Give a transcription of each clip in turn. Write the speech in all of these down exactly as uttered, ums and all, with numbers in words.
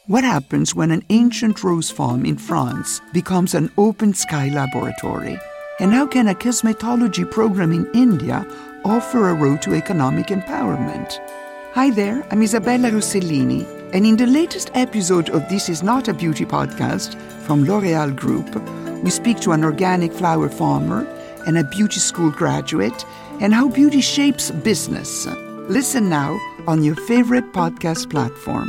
What happens when an ancient rose farm in France becomes an open sky laboratory? And how can a cosmetology program in India offer a road to economic empowerment? Hi there, I'm Isabella Rossellini, and in the latest episode of This Is Not a Beauty podcast from L'Oréal Group, we speak to an organic flower farmer and a beauty school graduate and how beauty shapes business. Listen now on your favorite podcast platform.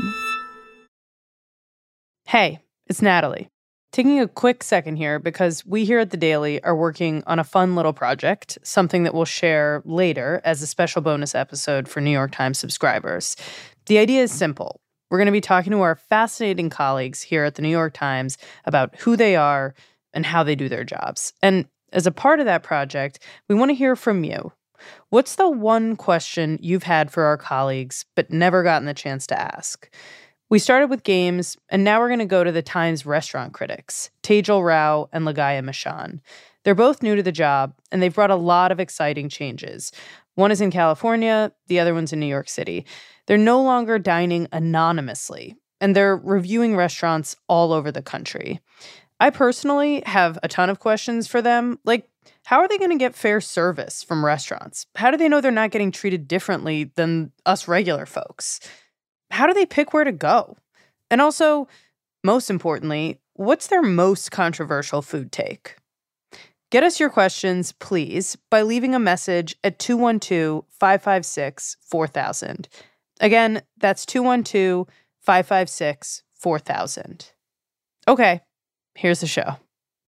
Hey, it's Natalie. Taking a quick second here because we here at The Daily are working on a fun little project, something that we'll share later as a special bonus episode for New York Times subscribers. The idea is simple. We're going to be talking to our fascinating colleagues here at the New York Times about who they are and how they do their jobs. And as a part of that project, we want to hear from you. What's the one question you've had for our colleagues but never gotten the chance to ask? We started with games, and now we're going to go to the Times restaurant critics, Tejal Rao and Lagaya Mishan. They're both new to the job, and they've brought a lot of exciting changes. One is in California, the other one's in New York City. They're no longer dining anonymously, and they're reviewing restaurants all over the country. I personally have a ton of questions for them, like, how are they going to get fair service from restaurants? How do they know they're not getting treated differently than us regular folks? How do they pick where to go? And also, most importantly, what's their most controversial food take? Get us your questions, please, by leaving a message at two one two, five five six, four thousand. Again, that's two one two, five five six, four thousand. Okay, here's the show.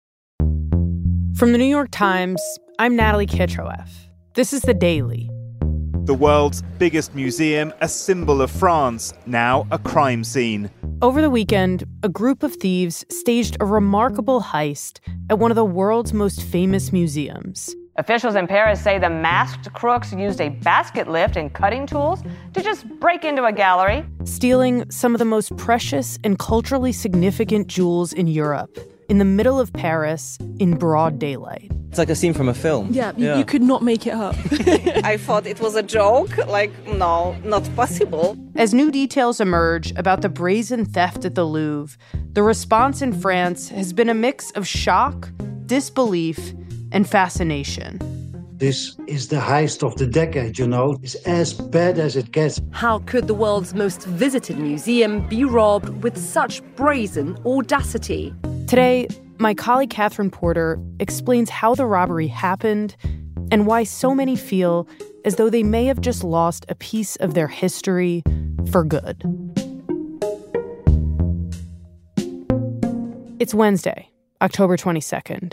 From the New York Times, I'm Natalie Kitroeff. This is The Daily. The world's biggest museum, a symbol of France, now a crime scene. Over the weekend, a group of thieves staged a remarkable heist at one of the world's most famous museums. Officials in Paris say the masked crooks used a basket lift and cutting tools to just break into a gallery, stealing some of the most precious and culturally significant jewels in Europe, in the middle of Paris, in broad daylight. It's like a scene from a film. Yeah, yeah. You could not make it up. I thought it was a joke. Like, no, not possible. As new details emerge about the brazen theft at the Louvre, the response in France has been a mix of shock, disbelief, and fascination. This is the heist of the decade, you know. It's as bad as it gets. How could the world's most visited museum be robbed with such brazen audacity? Today, my colleague Catherine Porter explains how the robbery happened and why so many feel as though they may have just lost a piece of their history for good. It's Wednesday, October twenty-second.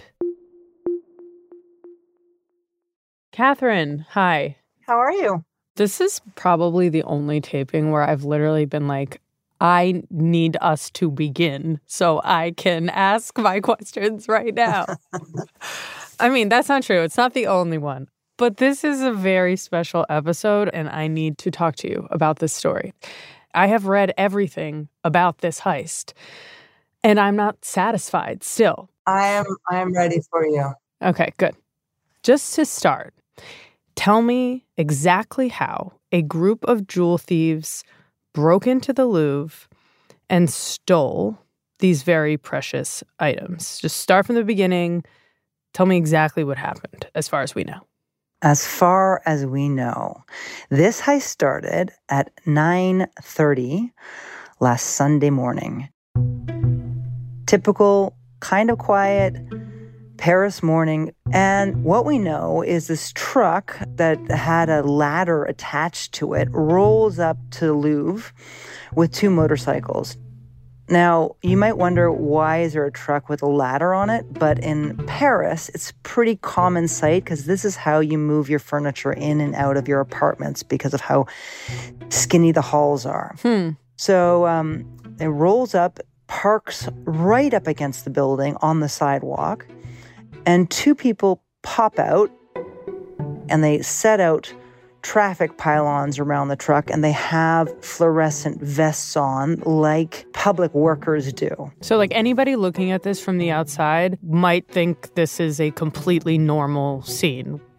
Catherine, hi. How are you? This is probably the only taping where I've literally been like, I need us to begin so I can ask my questions right now. I mean, that's not true. It's not the only one. But this is a very special episode, and I need to talk to you about this story. I have read everything about this heist, and I'm not satisfied still. I am I am ready for you. Okay, good. Just to start, tell me exactly how a group of jewel thieves broke into the Louvre and stole these very precious items. Just start from the beginning. Tell me exactly what happened, as far as we know. As far as we know, this heist started at nine thirty last Sunday morning. Typical, kind of quiet Paris morning. And what we know is this truck that had a ladder attached to it rolls up to the Louvre with two motorcycles. Now, you might wonder, why is there a truck with a ladder on it? But in Paris, it's a pretty common sight because this is how you move your furniture in and out of your apartments because of how skinny the halls are. Hmm. So um, it rolls up, parks right up against the building on the sidewalk, and two people pop out and they set out traffic pylons around the truck, and they have fluorescent vests on like public workers do. So like anybody looking at this from the outside might think this is a completely normal scene.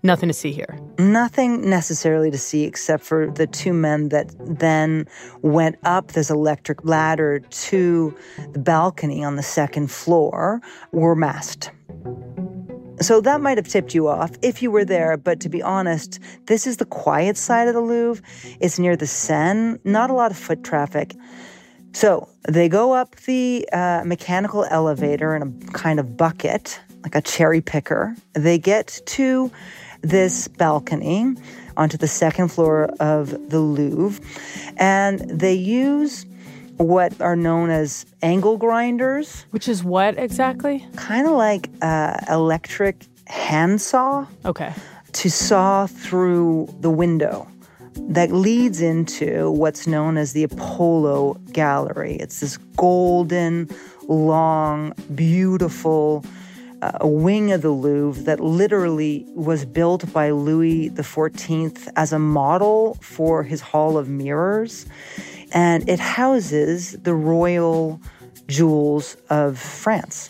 nothing to see here. Nothing necessarily to see except for the two men that then went up this electric ladder to the balcony on the second floor were masked. So that might have tipped you off if you were there, but to be honest, this is the quiet side of the Louvre. It's near the Seine, not a lot of foot traffic. So they go up the uh, mechanical elevator in a kind of bucket, like a cherry picker. They get to this balcony onto the second floor of the Louvre, and they use what are known as angle grinders. Which is what exactly? Kind of like uh, electric handsaw. Okay. To saw through the window that leads into what's known as the Apollo Gallery. It's this golden, long, beautiful uh, wing of the Louvre that literally was built by Louis the fourteenth as a model for his Hall of Mirrors. And it houses the royal jewels of France.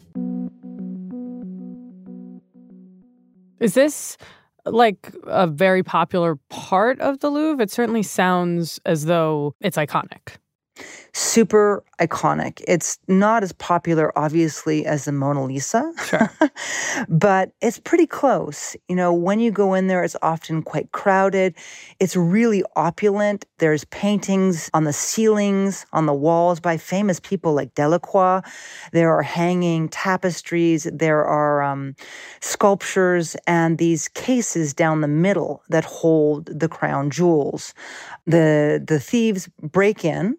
Is this like a very popular part of the Louvre? It certainly sounds as though it's iconic. Super iconic. It's not as popular, obviously, as the Mona Lisa, sure. But it's pretty close. You know, when you go in there, it's often quite crowded. It's really opulent. There's paintings on the ceilings, on the walls by famous people like Delacroix. There are hanging tapestries. There are um, sculptures and these cases down the middle that hold the crown jewels. The, the thieves break in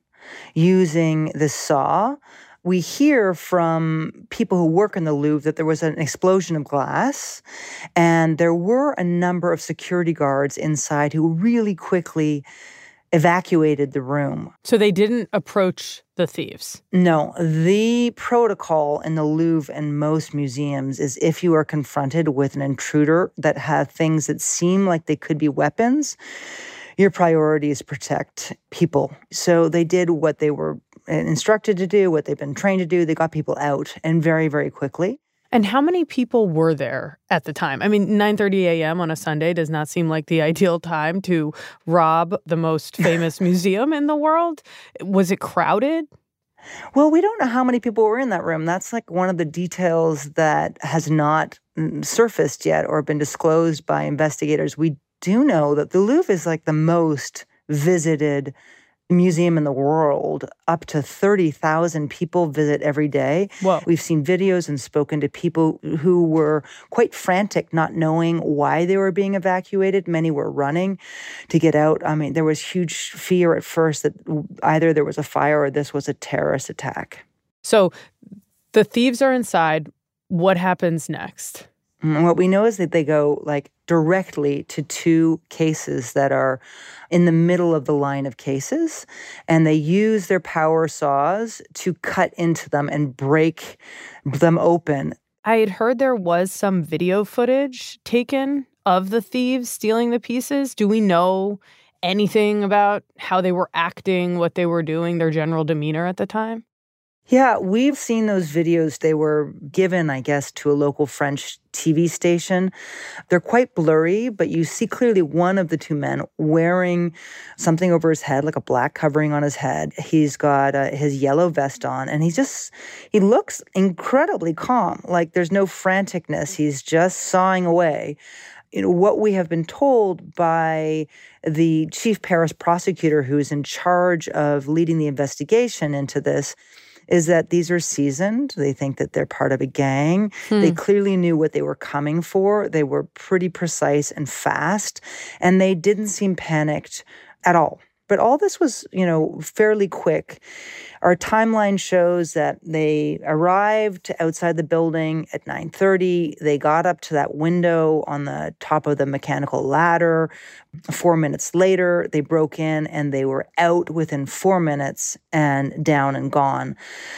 using the saw. We hear from people who work in the Louvre that there was an explosion of glass, and there were a number of security guards inside who really quickly evacuated the room. So they didn't approach the thieves? No. The protocol in the Louvre and most museums is if you are confronted with an intruder that have things that seem like they could be weapons, your priority is to protect people. So they did what they were instructed to do, what they've been trained to do. They got people out, and very, very quickly. And how many people were there at the time? I mean, nine thirty a.m. on a Sunday does not seem like the ideal time to rob the most famous museum in the world. Was it crowded? Well, we don't know how many people were in that room. That's like one of the details that has not surfaced yet or been disclosed by investigators. We do know that the Louvre is like the most visited museum in the world. Up to thirty thousand people visit every day. Whoa. We've seen videos and spoken to people who were quite frantic, not knowing why they were being evacuated. Many were running to get out. I mean, there was huge fear at first that either there was a fire or this was a terrorist attack. So the thieves are inside. What happens next? What we know is that they go like directly to two cases that are in the middle of the line of cases, and they use their power saws to cut into them and break them open. I had heard there was some video footage taken of the thieves stealing the pieces. Do we know anything about how they were acting, what they were doing, their general demeanor at the time? Yeah, we've seen those videos. They were given, I guess, to a local French T V station. They're quite blurry, but you see clearly one of the two men wearing something over his head, like a black covering on his head. He's got uh, his yellow vest on, and he just, he looks incredibly calm. Like there's no franticness. He's just sawing away. You know, what we have been told by the chief Paris prosecutor who's in charge of leading the investigation into this is that these are seasoned. They think that they're part of a gang. Hmm. They clearly knew what they were coming for. They were pretty precise and fast, and they didn't seem panicked at all. But all this was, you know, fairly quick. Our timeline shows that they arrived outside the building at nine thirty. They got up to that window on the top of the mechanical ladder. Four minutes later, they broke in and they were out within four minutes and down and gone.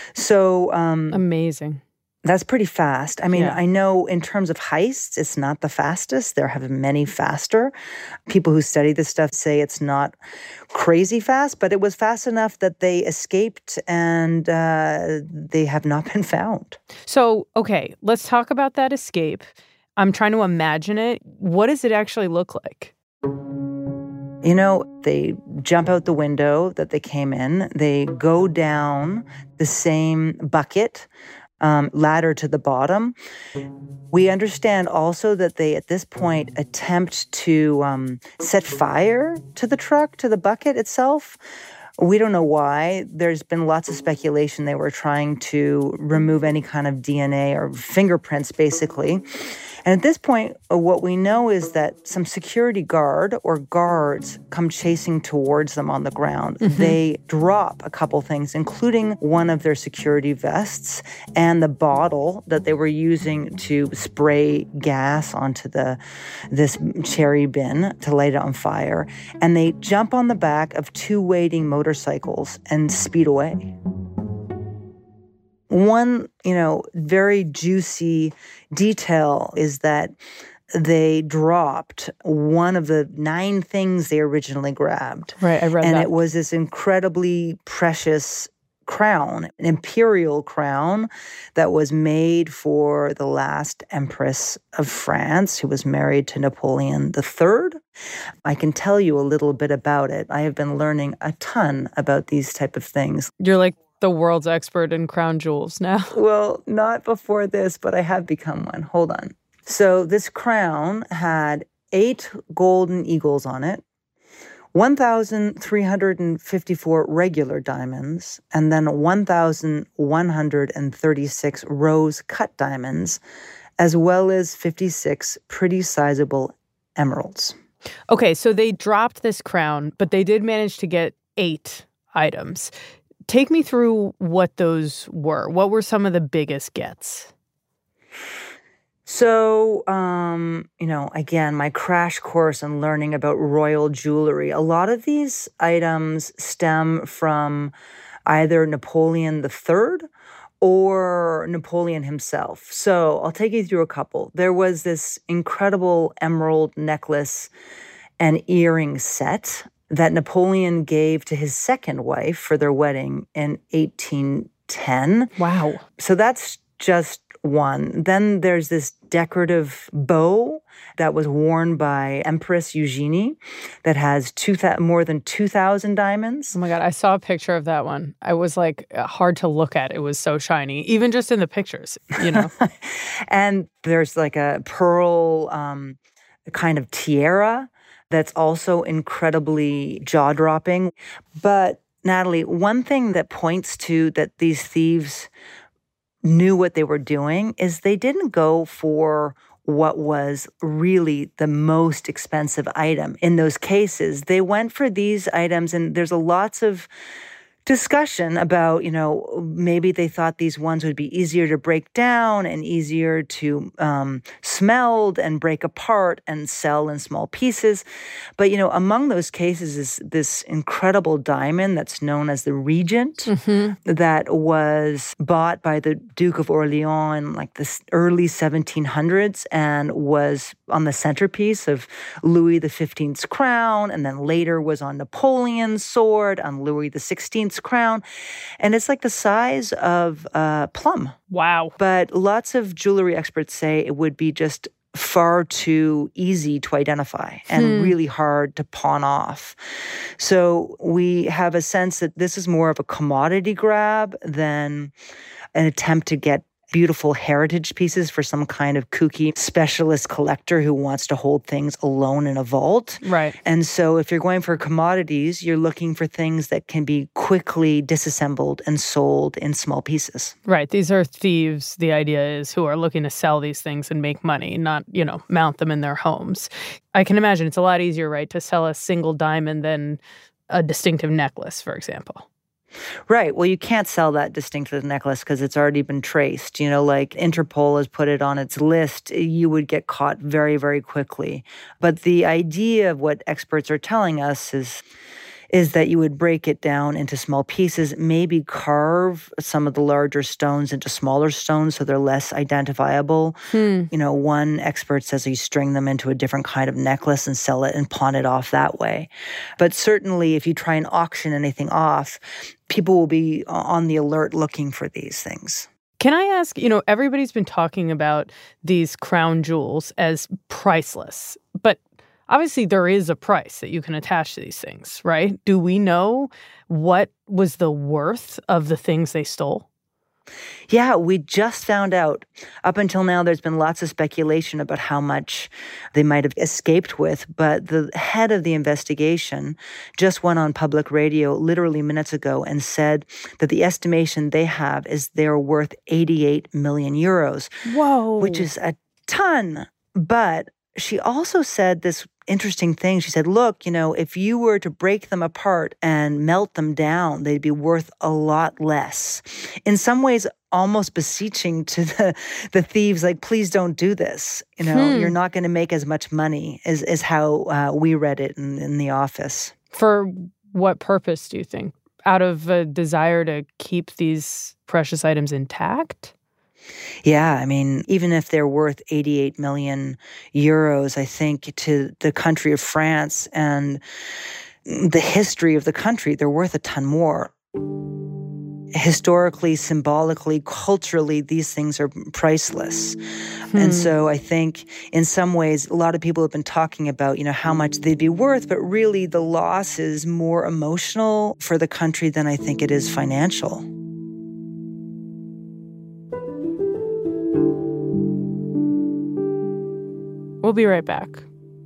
So um, amazing. That's pretty fast. I mean, yeah. I know in terms of heists, it's not the fastest. There have been many faster. People who study this stuff say it's not crazy fast, but it was fast enough that they escaped and uh, they have not been found. So, okay, let's talk about that escape. I'm trying to imagine it. What does it actually look like? You know, they jump out the window that they came in. They go down the same bucket, um, ladder to the bottom. We understand also that they, at this point, attempt to um, set fire to the truck, to the bucket itself. We don't know why. There's been lots of speculation they were trying to remove any kind of D N A or fingerprints, basically. And at this point, what we know is that some security guard or guards come chasing towards them on the ground. Mm-hmm. They drop a couple things, including one of their security vests and the bottle that they were using to spray gas onto the this cherry bin to light it on fire. And they jump on the back of two waiting motorcycles and speed away. One, you know, very juicy detail is that they dropped one of the nine things they originally grabbed. Right, I read and that. And it was this incredibly precious crown, an imperial crown that was made for the last empress of France, who was married to Napoleon the Third. I can tell you a little bit about it. I have been learning a ton about these type of things. You're like the world's expert in crown jewels now. Well, not before this, but I have become one. Hold on. So this crown had eight golden eagles on it, one thousand three hundred fifty-four regular diamonds, and then one thousand one hundred thirty-six rose-cut diamonds, as well as fifty-six pretty sizable emeralds. Okay, so they dropped this crown, but they did manage to get eight items. Take me through what those were. What were some of the biggest gets? So, um, you know, again, my crash course in learning about royal jewelry, a lot of these items stem from either Napoleon the Third or Napoleon himself. So I'll take you through a couple. There was this incredible emerald necklace and earring set that Napoleon gave to his second wife for their wedding in eighteen ten. Wow. So that's just one. Then there's this decorative bow that was worn by Empress Eugenie that has two th- more than two thousand diamonds. Oh my God, I saw a picture of that one. I was like, hard to look at. It was so shiny, even just in the pictures, you know. And there's like a pearl um, kind of tiara that's also incredibly jaw-dropping. But Natalie, one thing that points to that these thieves knew what they were doing is they didn't go for what was really the most expensive item. In those cases, they went for these items, and there's a lots of discussion about, you know, maybe they thought these ones would be easier to break down and easier to um, smeld and break apart and sell in small pieces. But, you know, among those cases is this incredible diamond that's known as the Regent, mm-hmm. that was bought by the Duke of Orleans in like the early seventeen hundreds and was on the centerpiece of Louis the fifteenth's crown, and then later was on Napoleon's sword, on Louis the sixteenth's crown. And it's like the size of a plum. Wow. But lots of jewelry experts say it would be just far too easy to identify and hmm. really hard to pawn off. So we have a sense that this is more of a commodity grab than an attempt to get beautiful heritage pieces for some kind of kooky specialist collector who wants to hold things alone in a vault. Right. And so if you're going for commodities, you're looking for things that can be quickly disassembled and sold in small pieces. Right. These are thieves, the idea is, who are looking to sell these things and make money, not, you know, mount them in their homes. I can imagine it's a lot easier, right, to sell a single diamond than a distinctive necklace, for example. Right. Well, you can't sell that distinctive necklace because it's already been traced. You know, like Interpol has put it on its list. You would get caught very, very quickly. But the idea of what experts are telling us is is that you would break it down into small pieces, maybe carve some of the larger stones into smaller stones so they're less identifiable. Hmm. You know, one expert says you string them into a different kind of necklace and sell it and pawn it off that way. But certainly if you try and auction anything off, people will be on the alert looking for these things. Can I ask, you know, everybody's been talking about these crown jewels as priceless, but obviously there is a price that you can attach to these things, right? Do we know what was the worth of the things they stole? Yeah, we just found out. Up until now, there's been lots of speculation about how much they might have escaped with, but the head of the investigation just went on public radio literally minutes ago and said that the estimation they have is they're worth eighty-eight million euros. Whoa. Which is a ton. But she also said this interesting thing. She said, look, you know, if you were to break them apart and melt them down, they'd be worth a lot less. In some ways, almost beseeching to the, the thieves, like, please don't do this. You know, hmm. you're not going to make as much money, is, is how uh, we read it in, in the office. For what purpose, do you think? Out of a desire to keep these precious items intact? Yeah, I mean, even if they're worth eighty-eight million euros, I think to the country of France and the history of the country, they're worth a ton more. Historically, symbolically, culturally, these things are priceless. Hmm. And so I think in some ways, a lot of people have been talking about, you know, how much they'd be worth, but really the loss is more emotional for the country than I think it is financial. We'll be right back.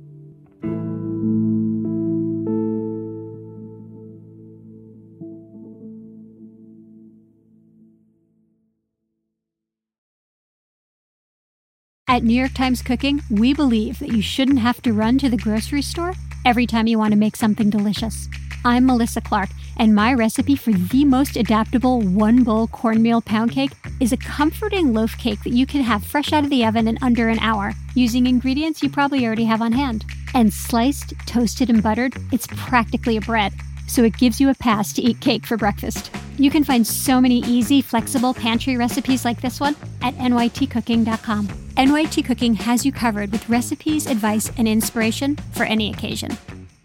At New York Times Cooking, we believe that you shouldn't have to run to the grocery store every time you want to make something delicious. I'm Melissa Clark, and my recipe for the most adaptable one-bowl cornmeal pound cake is a comforting loaf cake that you can have fresh out of the oven in under an hour, using ingredients you probably already have on hand. And sliced, toasted, and buttered, it's practically a bread, so it gives you a pass to eat cake for breakfast. You can find so many easy, flexible pantry recipes like this one at N Y T cooking dot com. N Y T Cooking has you covered with recipes, advice, and inspiration for any occasion.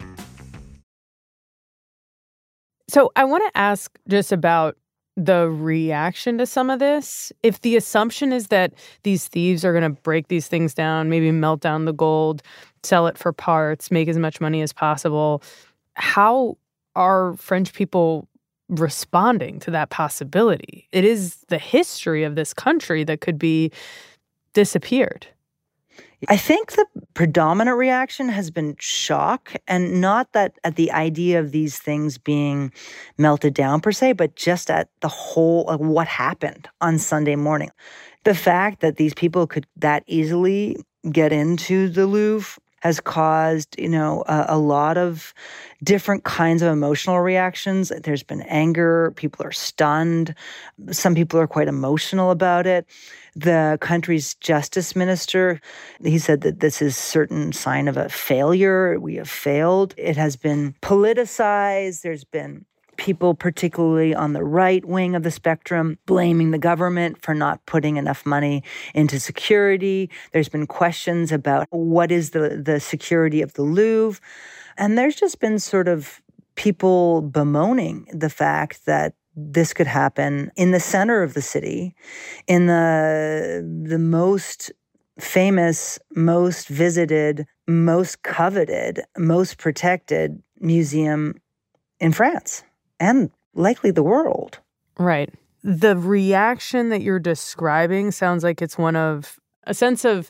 So I want to ask just about the reaction to some of this. If the assumption is that these thieves are going to break these things down, maybe melt down the gold, sell it for parts, make as much money as possible, how are French people responding to that possibility? It is the history of this country that could be disappeared. I think the predominant reaction has been shock, and not that at the idea of these things being melted down per se, but just at the whole of what happened on Sunday morning. The fact that these people could that easily get into the Louvre has caused, you know, a, a lot of different kinds of emotional reactions. There's been anger. People are stunned. Some people are quite emotional about it. The country's justice minister, he said that this is certain sign of a failure. We have failed. It has been politicized. There's been people, particularly on the right wing of the spectrum, blaming the government for not putting enough money into security. There's been questions about what is the, the security of the Louvre. And there's just been sort of people bemoaning the fact that this could happen in the center of the city, in the the most famous, most visited, most coveted, most protected museum in France and likely the world. Right. The reaction that you're describing sounds like it's one of a sense of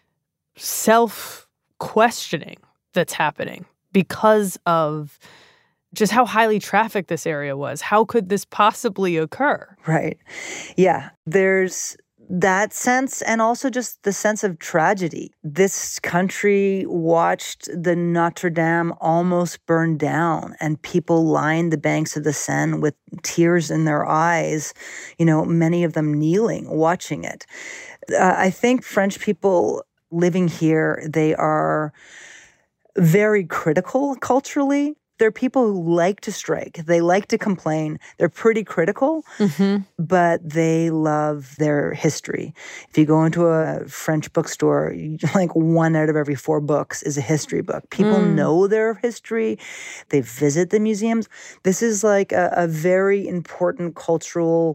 self-questioning that's happening because of just how highly trafficked this area was. How could this possibly occur? Right. Yeah. There's that sense, and also just the sense of tragedy. This country watched the Notre Dame almost burn down, and people lined the banks of the Seine with tears in their eyes, you know, many of them kneeling, watching it. Uh, I think French people living here, they are very critical culturally. They're people who like to strike. They like to complain. They're pretty critical, mm-hmm. but they love their history. If you go into a French bookstore, like one out of every four books is a history book. People mm. know their history. They visit the museums. This is like a, a very important cultural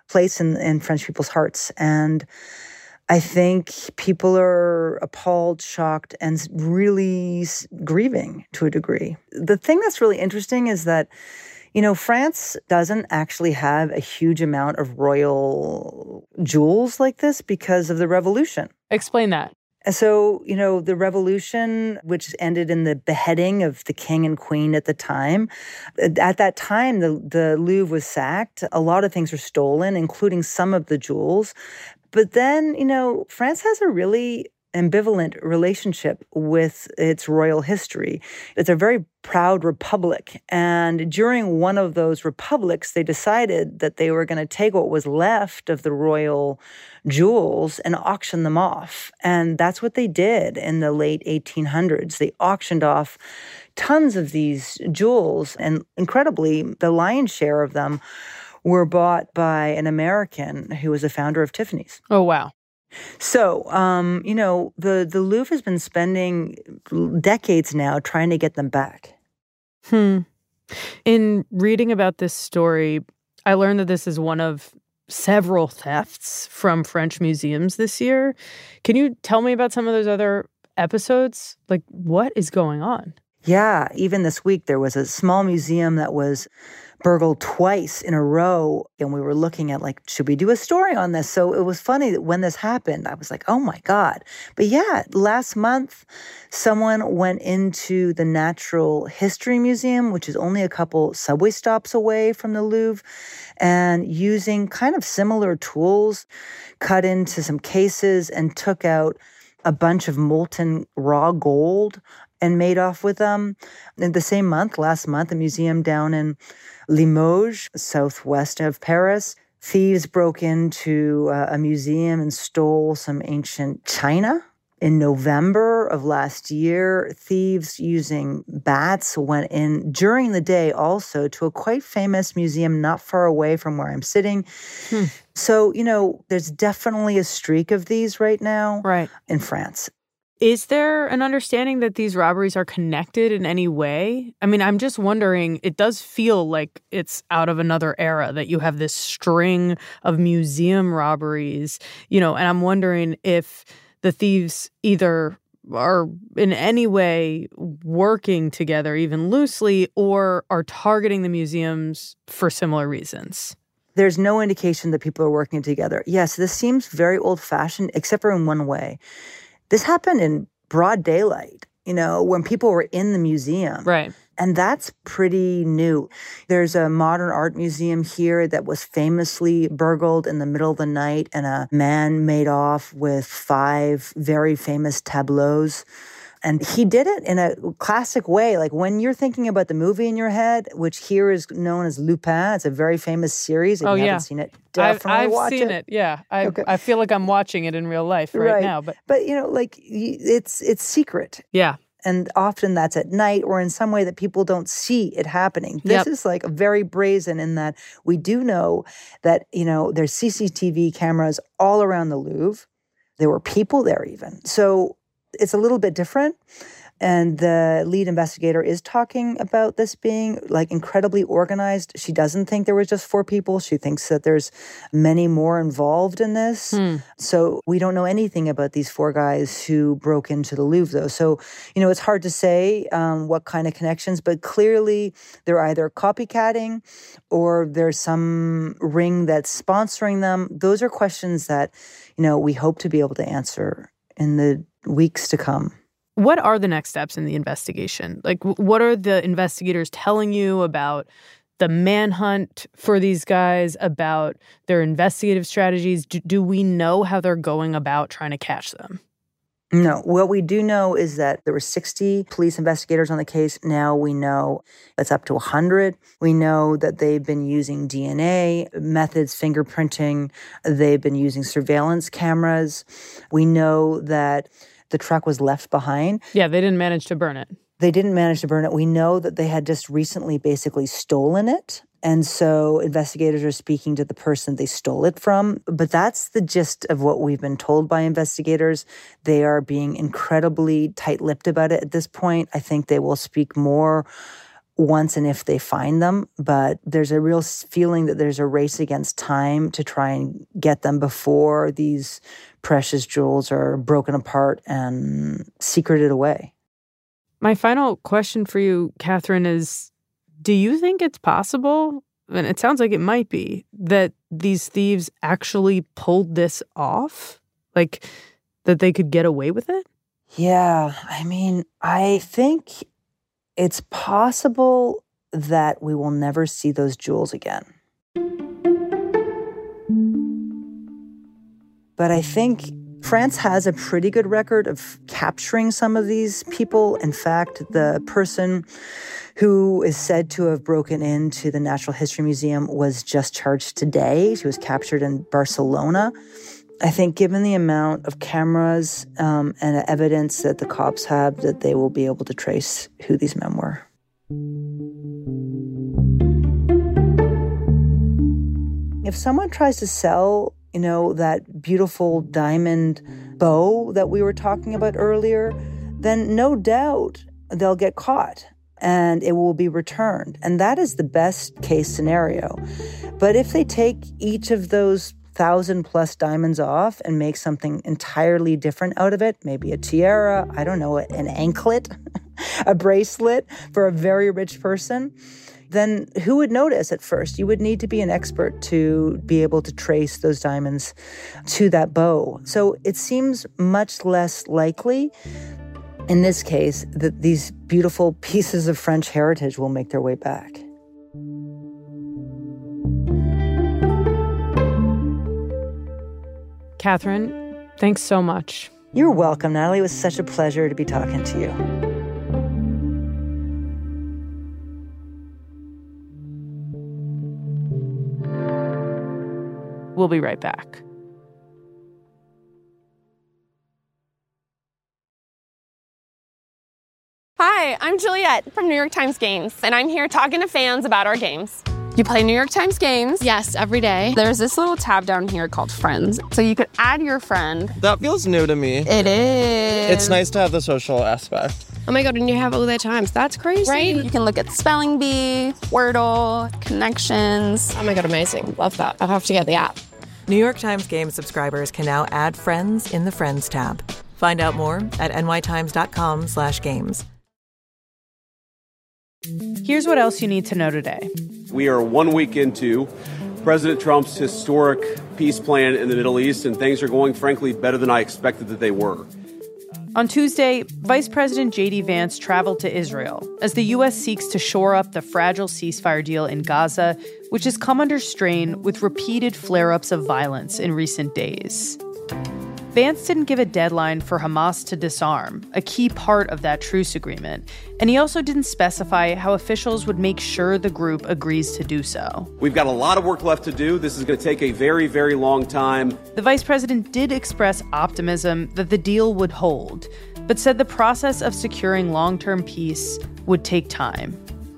place in, in French people's hearts. And I think people are appalled, shocked, and really grieving to a degree. The thing that's really interesting is that, you know, France doesn't actually have a huge amount of royal jewels like this because of the revolution. Explain that. So, you know, the revolution, which ended in the beheading of the king and queen at the time, at that time, the, the Louvre was sacked. A lot of things were stolen, including some of the jewels. But then, you know, France has a really ambivalent relationship with its royal history. It's a very proud republic. And during one of those republics, they decided that they were going to take what was left of the royal jewels and auction them off. And that's what they did in the late eighteen hundreds. They auctioned off tons of these jewels. And incredibly, the lion's share of them were bought by an American who was the founder of Tiffany's. Oh, wow. So, um, you know, the, the Louvre has been spending decades now trying to get them back. Hmm. In reading about this story, I learned that this is one of several thefts from French museums this year. Can you tell me about some of those other episodes? Like, what is going on? Yeah, even this week there was a small museum that was burgled twice in a row, and we were looking at, like, should we do a story on this? So it was funny that when this happened, I was like, oh my God. But yeah, last month, someone went into the Natural History Museum, which is only a couple subway stops away from the Louvre, and using kind of similar tools, cut into some cases and took out a bunch of molten raw gold and made off with them. In the same month, last month, a museum down in Limoges, southwest of Paris, thieves broke into uh, a museum and stole some ancient china. In November of last year, thieves using bats went in during the day also to a quite famous museum not far away from where I'm sitting. Hmm. So, you know, there's definitely a streak of these right now right. in France. Is there an understanding that these robberies are connected in any way? I mean, I'm just wondering, it does feel like it's out of another era that you have this string of museum robberies, you know, and I'm wondering if the thieves either are in any way working together, even loosely, or are targeting the museums for similar reasons. There's no indication that people are working together. Yes, this seems very old-fashioned, except for in one way. This happened in broad daylight, you know, when people were in the museum. Right. And that's pretty new. There's a modern art museum here that was famously burgled in the middle of the night, and a man made off with five very famous tableaus. And he did it in a classic way. Like when you're thinking about the movie in your head, which here is known as Lupin, it's a very famous series. If oh, you yeah. haven't seen it, definitely I've, I've watch seen it. it. Yeah, I okay. I feel like I'm watching it in real life right, right now. But but you know, like it's it's secret. Yeah. And often that's at night or in some way that people don't see it happening. This yep. is like very brazen in that we do know that, you know, there's C C T V cameras all around the Louvre. There were people there even. So it's a little bit different. And the lead investigator is talking about this being like incredibly organized. She doesn't think there was just four people. She thinks that there's many more involved in this. Hmm. So we don't know anything about these four guys who broke into the Louvre, though. So, you know, it's hard to say um, what kind of connections, but clearly they're either copycatting or there's some ring that's sponsoring them. Those are questions that, you know, we hope to be able to answer in the weeks to come. What are the next steps in the investigation? Like, what are the investigators telling you about the manhunt for these guys, about their investigative strategies? Do, do we know how they're going about trying to catch them? No. What we do know is that there were sixty police investigators on the case. Now we know it's up to one hundred. We know that they've been using D N A methods, fingerprinting. They've been using surveillance cameras. We know that the truck was left behind. Yeah, they didn't manage to burn it. They didn't manage to burn it. We know that they had just recently basically stolen it. And so investigators are speaking to the person they stole it from. But that's the gist of what we've been told by investigators. They are being incredibly tight-lipped about it at this point. I think they will speak more once and if they find them, but there's a real feeling that there's a race against time to try and get them before these precious jewels are broken apart and secreted away. My final question for you, Catherine, is do you think it's possible, and it sounds like it might be, that these thieves actually pulled this off? Like, that they could get away with it? Yeah, I mean, I think it's possible that we will never see those jewels again. But I think France has a pretty good record of capturing some of these people. In fact, the person who is said to have broken into the Natural History Museum was just charged today. She was captured in Barcelona. I think given the amount of cameras um, and evidence that the cops have, that they will be able to trace who these men were. If someone tries to sell, you know, that beautiful diamond bow that we were talking about earlier, then no doubt they'll get caught and it will be returned. And that is the best case scenario. But if they take each of those thousand plus diamonds off and make something entirely different out of it, maybe a tiara, I don't know, an anklet, a bracelet for a very rich person, then who would notice at first? You would need to be an expert to be able to trace those diamonds to that bow. So it seems much less likely in this case that these beautiful pieces of French heritage will make their way back. Catherine, thanks so much. You're welcome, Natalie. It was such a pleasure to be talking to you. We'll be right back. Hi, I'm Juliet from New York Times Games, and I'm here talking to fans about our games. You play New York Times games? Yes, every day. There's this little tab down here called Friends. So you could add your friend. That feels new to me. It is. It's nice to have the social aspect. Oh my God, and you have all that times. That's crazy. Right? You can look at spelling bee, Wordle, connections. Oh my God, amazing. Love that. I'll have to get the app. New York Times Game subscribers can now add friends in the Friends tab. Find out more at nytimes.com slash games. Here's what else you need to know today. We are one week into President Trump's historic peace plan in the Middle East, and things are going, frankly, better than I expected that they were. On Tuesday, Vice President J D Vance traveled to Israel as the U S seeks to shore up the fragile ceasefire deal in Gaza, which has come under strain with repeated flare-ups of violence in recent days. Vance didn't give a deadline for Hamas to disarm, a key part of that truce agreement, and he also didn't specify how officials would make sure the group agrees to do so. We've got a lot of work left to do. This is going to take a very, very long time. The vice president did express optimism that the deal would hold, but said the process of securing long-term peace would take time.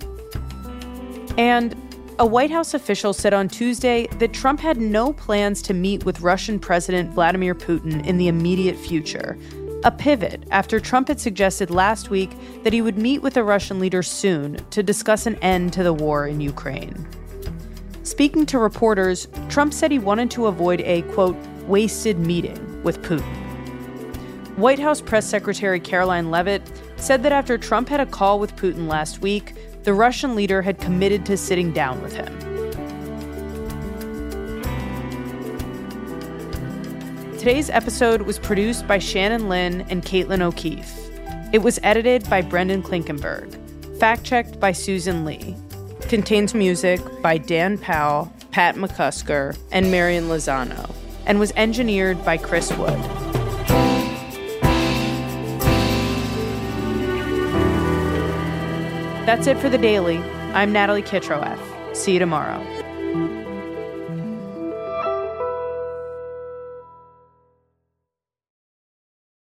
And a White House official said on Tuesday that Trump had no plans to meet with Russian President Vladimir Putin in the immediate future, a pivot after Trump had suggested last week that he would meet with the Russian leader soon to discuss an end to the war in Ukraine. Speaking to reporters, Trump said he wanted to avoid a, quote, wasted meeting with Putin. White House Press Secretary Caroline Leavitt said that after Trump had a call with Putin last week, the Russian leader had committed to sitting down with him. Today's episode was produced by Shannon Lynn and Caitlin O'Keefe. It was edited by Brendan Klinkenberg. Fact-checked by Susan Lee. Contains music by Dan Powell, Pat McCusker, and Marian Lozano. And was engineered by Chris Wood. That's it for The Daily. I'm Natalie Kitroeff. See you tomorrow.